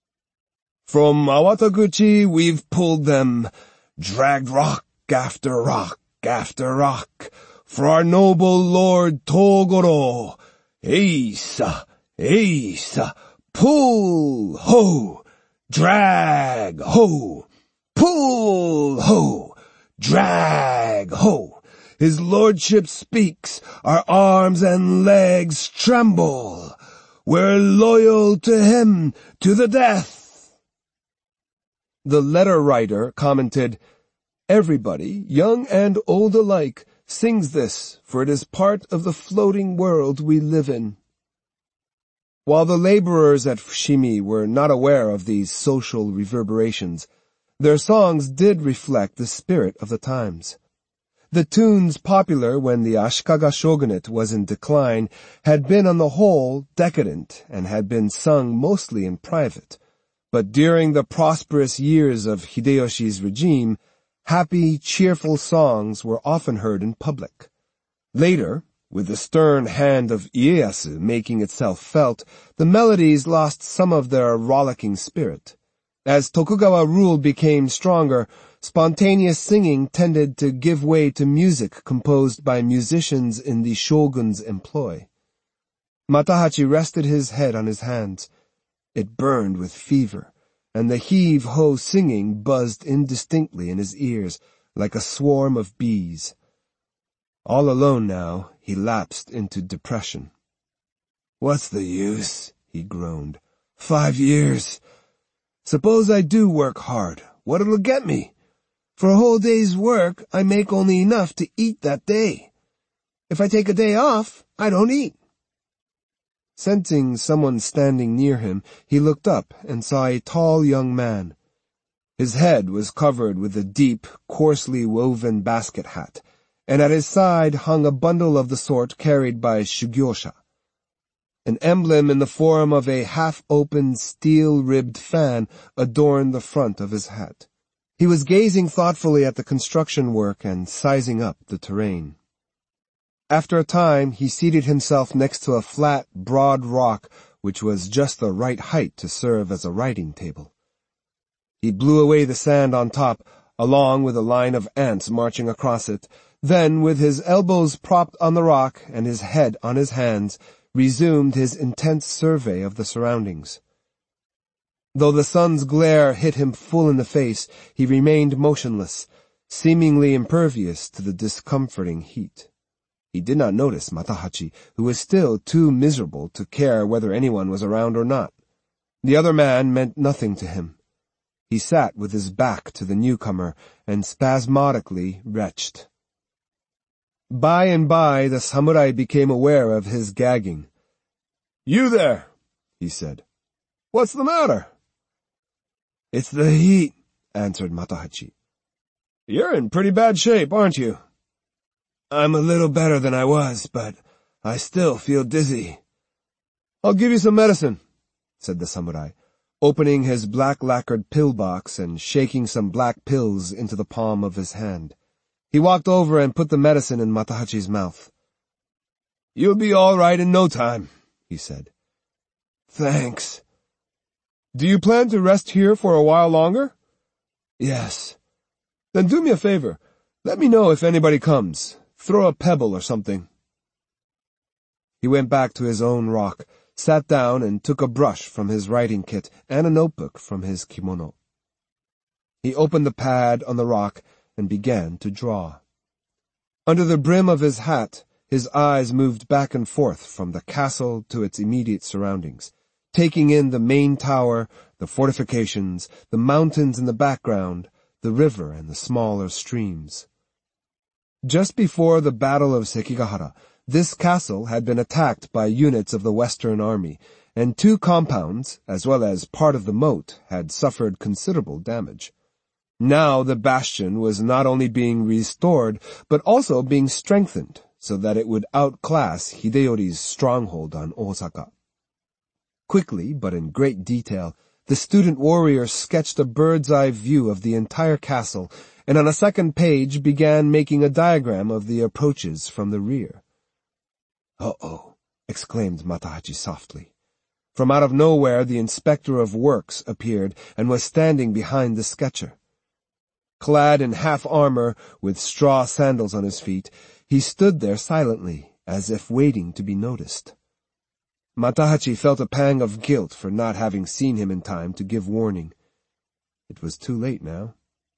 "From Awataguchi we've pulled them, dragged rock after rock after rock, for our noble Lord Togoro. Eisa, eisa, pull, ho, drag, ho, pull, ho, drag, ho. His lordship speaks, our arms and legs tremble. We're loyal to him to the death." The letter writer commented, "Everybody, young and old alike, sings this, for it is part of the floating world we live in." While the laborers at Fushimi were not aware of these social reverberations, their songs did reflect the spirit of the times. The tunes popular when the Ashikaga shogunate was in decline had been on the whole decadent and had been sung mostly in private. But during the prosperous years of Hideyoshi's regime, happy, cheerful songs were often heard in public. Later, with the stern hand of Ieyasu making itself felt, the melodies lost some of their rollicking spirit. As Tokugawa rule became stronger, spontaneous singing tended to give way to music composed by musicians in the shogun's employ. Matahachi rested his head on his hands. It burned with fever, and the heave-ho singing buzzed indistinctly in his ears like a swarm of bees. All alone now, he lapsed into depression. "What's the use?" he groaned. 5 years. Suppose I do work hard, what'll it get me? For a whole day's work, I make only enough to eat that day. If I take a day off, I don't eat." Sensing someone standing near him, he looked up and saw a tall young man. His head was covered with a deep, coarsely woven basket hat, and at his side hung a bundle of the sort carried by shugyosha. An emblem in the form of a half-open, steel-ribbed fan adorned the front of his hat. He was gazing thoughtfully at the construction work and sizing up the terrain. After a time, he seated himself next to a flat, broad rock which was just the right height to serve as a writing table. He blew away the sand on top, along with a line of ants marching across it, then, with his elbows propped on the rock and his head on his hands, resumed his intense survey of the surroundings. Though the sun's glare hit him full in the face, he remained motionless, seemingly impervious to the discomforting heat. He did not notice Matahachi, who was still too miserable to care whether anyone was around or not. The other man meant nothing to him. He sat with his back to the newcomer and spasmodically retched. By and by, the samurai became aware of his gagging. "You there," he said. "What's the matter?" "It's the heat," answered Matahachi. "You're in pretty bad shape, aren't you?" "I'm a little better than I was, but I still feel dizzy." "I'll give you some medicine," said the samurai, opening his black-lacquered pill box and shaking some black pills into the palm of his hand. He walked over and put the medicine in Matahachi's mouth. "You'll be all right in no time," he said. "Thanks." "Do you plan to rest here for a while longer?" "Yes." "Then do me a favor. Let me know if anybody comes. Throw a pebble or something." He went back to his own rock, sat down and took a brush from his writing kit and a notebook from his kimono. He opened the pad on the rock and began to draw. Under the brim of his hat, his eyes moved back and forth from the castle to its immediate surroundings, taking in the main tower, the fortifications, the mountains in the background, the river and the smaller streams. Just before the Battle of Sekigahara, this castle had been attacked by units of the Western Army, and 2 compounds, as well as part of the moat, had suffered considerable damage. Now the bastion was not only being restored, but also being strengthened, so that it would outclass Hideyori's stronghold on Osaka. Quickly, but in great detail, the student warrior sketched a bird's-eye view of the entire castle, and on a second page began making a diagram of the approaches from the rear. "Uh-oh," exclaimed Matahachi softly. From out of nowhere the inspector of works appeared and was standing behind the sketcher. Clad in half-armor, with straw sandals on his feet, he stood there silently, as if waiting to be noticed. Matahachi felt a pang of guilt for not having seen him in time to give warning. It was too late now.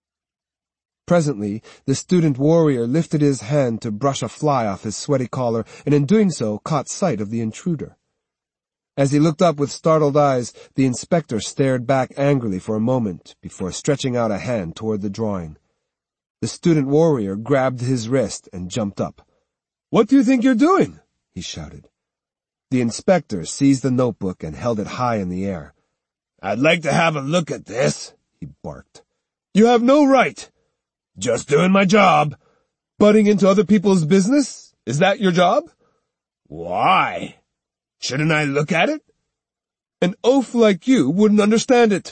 Presently, the student warrior lifted his hand to brush a fly off his sweaty collar, and in doing so caught sight of the intruder. As he looked up with startled eyes, the inspector stared back angrily for a moment before stretching out a hand toward the drawing. The student warrior grabbed his wrist and jumped up. "What do you think you're doing?" he shouted. The inspector seized the notebook and held it high in the air. "I'd like to have a look at this," he barked. "You have no right." "Just doing my job." "Butting into other people's business? Is that your job?" "Why? Shouldn't I look at it?" "An oaf like you wouldn't understand it."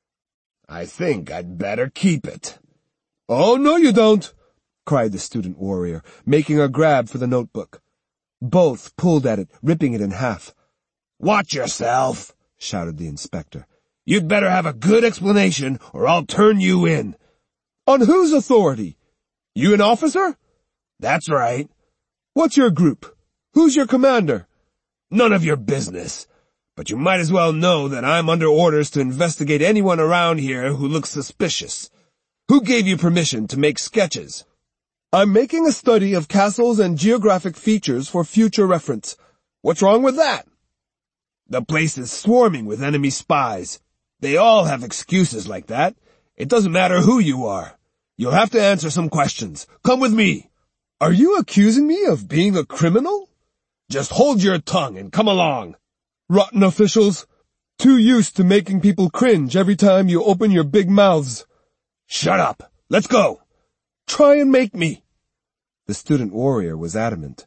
"I think I'd better keep it." "Oh, no you don't," cried the student warrior, making a grab for the notebook. Both pulled at it, ripping it in half. "Watch yourself," shouted the inspector. "You'd better have a good explanation, or I'll turn you in." "On whose authority? You an officer?" "That's right." "What's your group? Who's your commander?" "None of your business. But you might as well know that I'm under orders to investigate anyone around here who looks suspicious. Who gave you permission to make sketches?" "I'm making a study of castles and geographic features for future reference. What's wrong with that?" "The place is swarming with enemy spies. They all have excuses like that. It doesn't matter who you are. You'll have to answer some questions. Come with me." "Are you accusing me of being a criminal?" "Just hold your tongue and come along." "Rotten officials. Too used to making people cringe every time you open your big mouths." "Shut up. Let's go." "Try and make me." The student warrior was adamant.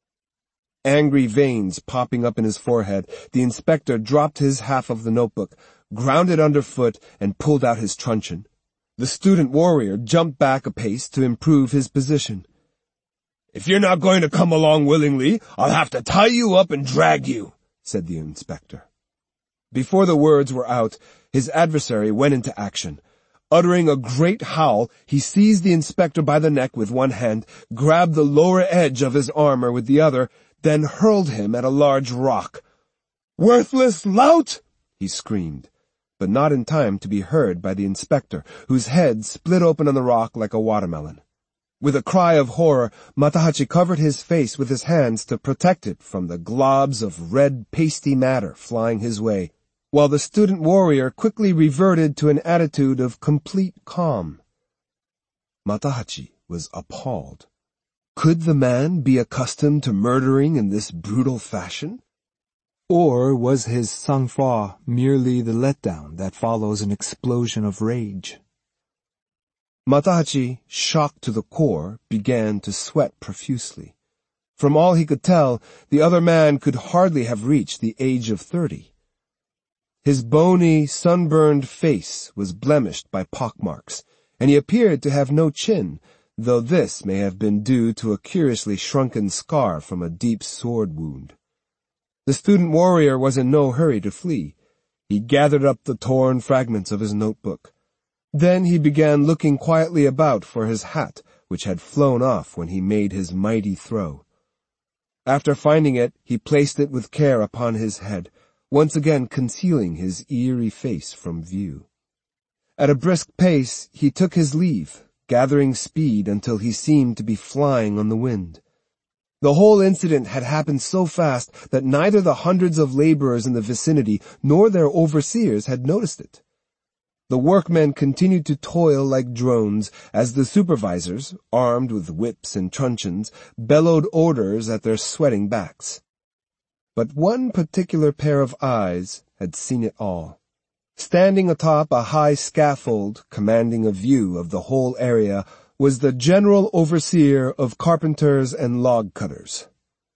Angry veins popping up in his forehead, the inspector dropped his half of the notebook, ground it underfoot, and pulled out his truncheon. The student warrior jumped back a pace to improve his position. "If you're not going to come along willingly, I'll have to tie you up and drag you," said the inspector. Before the words were out, his adversary went into action. Uttering a great howl, he seized the inspector by the neck with one hand, grabbed the lower edge of his armor with the other, then hurled him at a large rock. "Worthless lout!" he screamed, but not in time to be heard by the inspector, whose head split open on the rock like a watermelon. With a cry of horror, Matahachi covered his face with his hands to protect it from the globs of red pasty matter flying his way, while the student warrior quickly reverted to an attitude of complete calm. Matahachi was appalled. Could the man be accustomed to murdering in this brutal fashion? Or was his sang-froid merely the letdown that follows an explosion of rage? Matahachi, shocked to the core, began to sweat profusely. From all he could tell, the other man could hardly have reached the age of 30. His bony, sunburned face was blemished by pockmarks, and he appeared to have no chin, though this may have been due to a curiously shrunken scar from a deep sword wound. The student warrior was in no hurry to flee. He gathered up the torn fragments of his notebook. Then he began looking quietly about for his hat, which had flown off when he made his mighty throw. After finding it, he placed it with care upon his head, once again concealing his eerie face from view. At a brisk pace, he took his leave, gathering speed until he seemed to be flying on the wind. The whole incident had happened so fast that neither the hundreds of laborers in the vicinity nor their overseers had noticed it. The workmen continued to toil like drones as the supervisors, armed with whips and truncheons, bellowed orders at their sweating backs. But one particular pair of eyes had seen it all. Standing atop a high scaffold commanding a view of the whole area was the general overseer of carpenters and log cutters.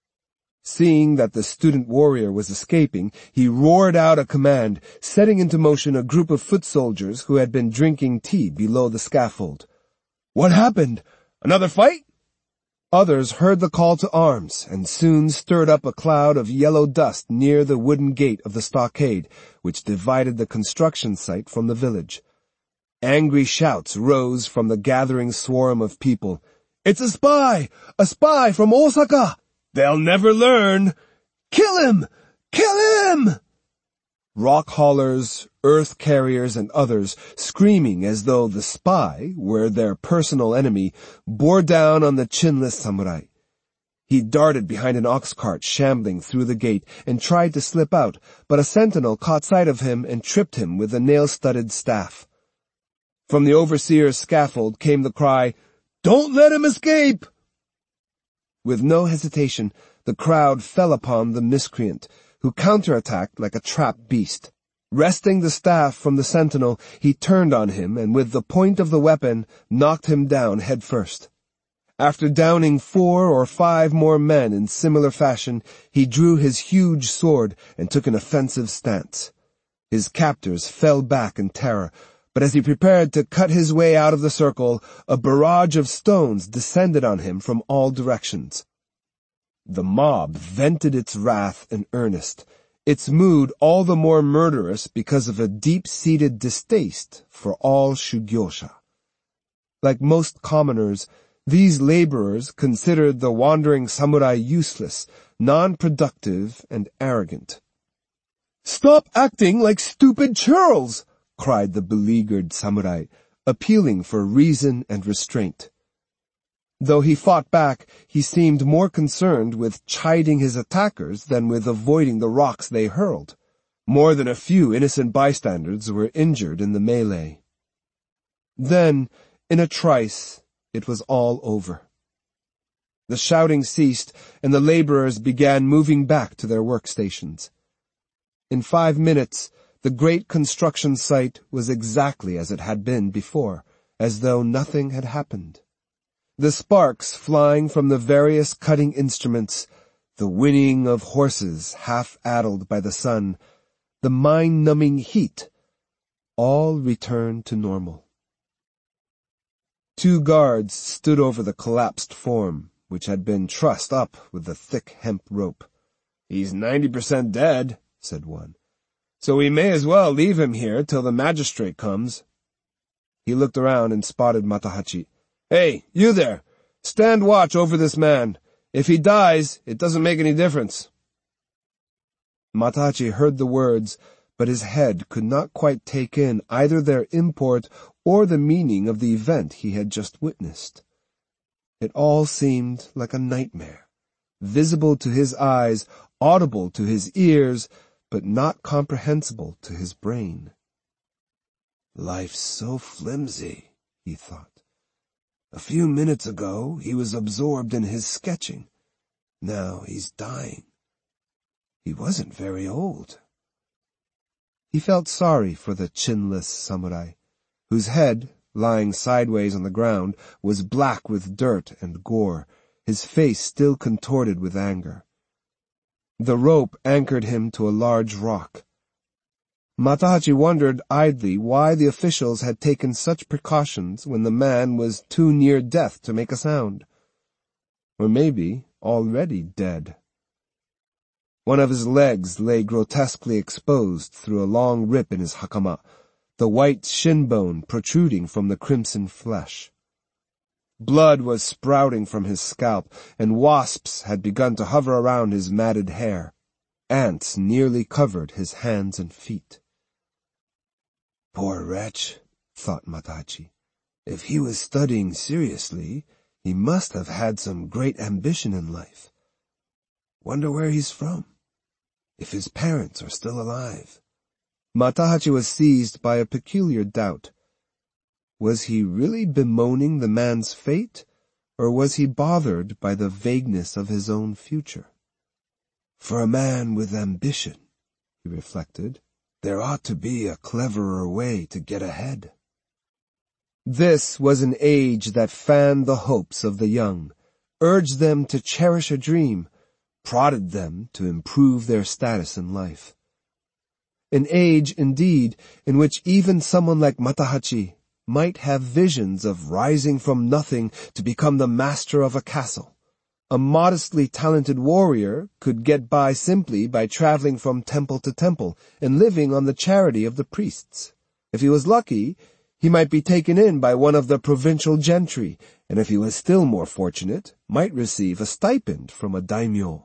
Seeing that the student warrior was escaping, he roared out a command, setting into motion a group of foot soldiers who had been drinking tea below the scaffold. "What happened? Another fight?" Others heard the call to arms and soon stirred up a cloud of yellow dust near the wooden gate of the stockade, which divided the construction site from the village. Angry shouts rose from the gathering swarm of people. "It's a spy! A spy from Osaka! They'll never learn! Kill him! Kill him!" Rock haulers, earth carriers, and others, screaming as though the spy were their personal enemy, bore down on the chinless samurai. He darted behind an ox cart shambling through the gate and tried to slip out, but a sentinel caught sight of him and tripped him with a nail-studded staff. From the overseer's scaffold came the cry, "Don't let him escape!" With no hesitation, the crowd fell upon the miscreant, who counterattacked like a trapped beast. Wresting the staff from the sentinel, he turned on him and with the point of the weapon knocked him down head first. After downing 4 or 5 more men in similar fashion, he drew his huge sword and took an offensive stance. His captors fell back in terror, but as he prepared to cut his way out of the circle, a barrage of stones descended on him from all directions. The mob vented its wrath in earnest, its mood all the more murderous because of a deep-seated distaste for all shugyosha. Like most commoners, these laborers considered the wandering samurai useless, non-productive, and arrogant. "Stop acting like stupid churls!" cried the beleaguered samurai, appealing for reason and restraint. Though he fought back, he seemed more concerned with chiding his attackers than with avoiding the rocks they hurled. More than a few innocent bystanders were injured in the melee. Then, in a trice, it was all over. The shouting ceased, and the laborers began moving back to their workstations. In 5 minutes, the great construction site was exactly as it had been before, as though nothing had happened. The sparks flying from the various cutting instruments, the whinnying of horses half-addled by the sun, the mind-numbing heat, all returned to normal. 2 guards stood over the collapsed form, which had been trussed up with a thick hemp rope. "He's 90% dead," said one. "So we may as well leave him here till the magistrate comes." He looked around and spotted Matahachi. "Hey, you there! Stand watch over this man. If he dies, it doesn't make any difference." Matahachi heard the words, but his head could not quite take in either their import or the meaning of the event he had just witnessed. It all seemed like a nightmare, visible to his eyes, audible to his ears, but not comprehensible to his brain. "Life's so flimsy," he thought. "A few minutes ago he was absorbed in his sketching. Now he's dying. He wasn't very old." He felt sorry for the chinless samurai, whose head, lying sideways on the ground, was black with dirt and gore, his face still contorted with anger. The rope anchored him to a large rock. Matahachi wondered idly why the officials had taken such precautions when the man was too near death to make a sound. Or maybe already dead. One of his legs lay grotesquely exposed through a long rip in his hakama, the white shin bone protruding from the crimson flesh. Blood was sprouting from his scalp, and wasps had begun to hover around his matted hair. Ants nearly covered his hands and feet. "Poor wretch," thought Matahachi. "If he was studying seriously, he must have had some great ambition in life. Wonder where he's from, if his parents are still alive." Matahachi was seized by a peculiar doubt. Was he really bemoaning the man's fate, or was he bothered by the vagueness of his own future? "For a man with ambition," he reflected, "there ought to be a cleverer way to get ahead." This was an age that fanned the hopes of the young, urged them to cherish a dream, prodded them to improve their status in life. An age, indeed, in which even someone like Matahachi might have visions of rising from nothing to become the master of a castle. A modestly talented warrior could get by simply by traveling from temple to temple and living on the charity of the priests. If he was lucky, he might be taken in by one of the provincial gentry, and if he was still more fortunate, might receive a stipend from a daimyo.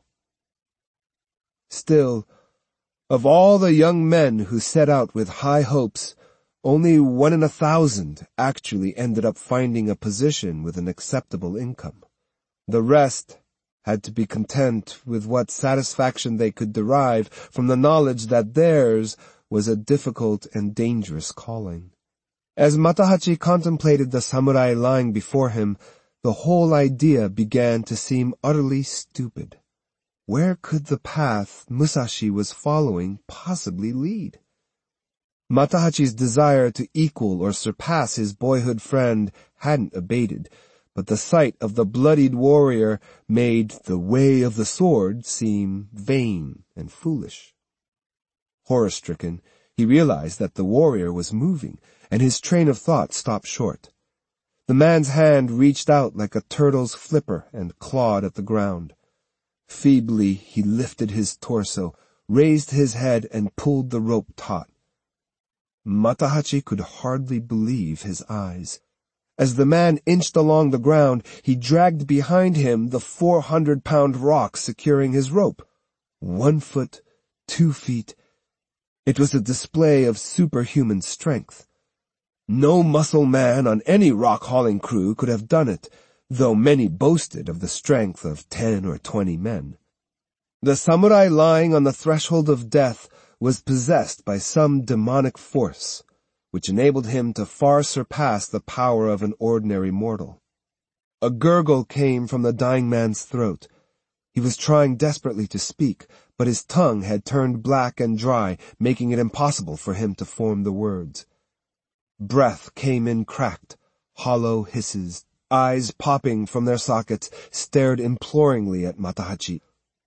Still, of all the young men who set out with high hopes, only 1 in 1,000 actually ended up finding a position with an acceptable income. The rest had to be content with what satisfaction they could derive from the knowledge that theirs was a difficult and dangerous calling. As Matahachi contemplated the samurai lying before him, the whole idea began to seem utterly stupid. Where could the path Musashi was following possibly lead? Matahachi's desire to equal or surpass his boyhood friend hadn't abated, but the sight of the bloodied warrior made the way of the sword seem vain and foolish. Horror-stricken, he realized that the warrior was moving, and his train of thought stopped short. The man's hand reached out like a turtle's flipper and clawed at the ground. Feebly, he lifted his torso, raised his head, and pulled the rope taut. Matahachi could hardly believe his eyes. As the man inched along the ground, he dragged behind him the 400-pound rock securing his rope. 1 foot, 2 feet. It was a display of superhuman strength. No muscle man on any rock-hauling crew could have done it, though many boasted of the strength of 10 or 20 men. The samurai lying on the threshold of death was possessed by some demonic force, which enabled him to far surpass the power of an ordinary mortal. A gurgle came from the dying man's throat. He was trying desperately to speak, but his tongue had turned black and dry, making it impossible for him to form the words. Breath came in cracked, hollow hisses. Eyes popping from their sockets stared imploringly at Matahachi.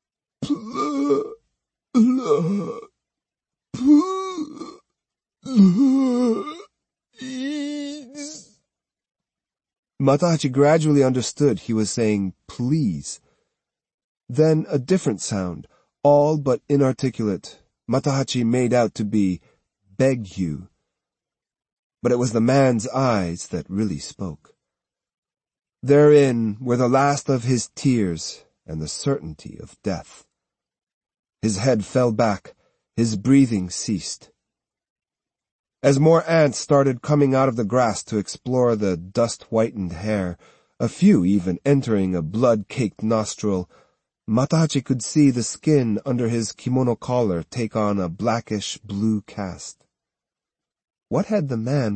Matahachi gradually understood he was saying please. Then a different sound, all but inarticulate, Matahachi made out to be beg you. But it was the man's eyes that really spoke. Therein were the last of his tears, and the certainty of death. His head fell back, his breathing ceased. As more ants started coming out of the grass to explore the dust-whitened hair, a few even entering a blood-caked nostril, Matahachi could see the skin under his kimono collar take on a blackish blue cast. What had the man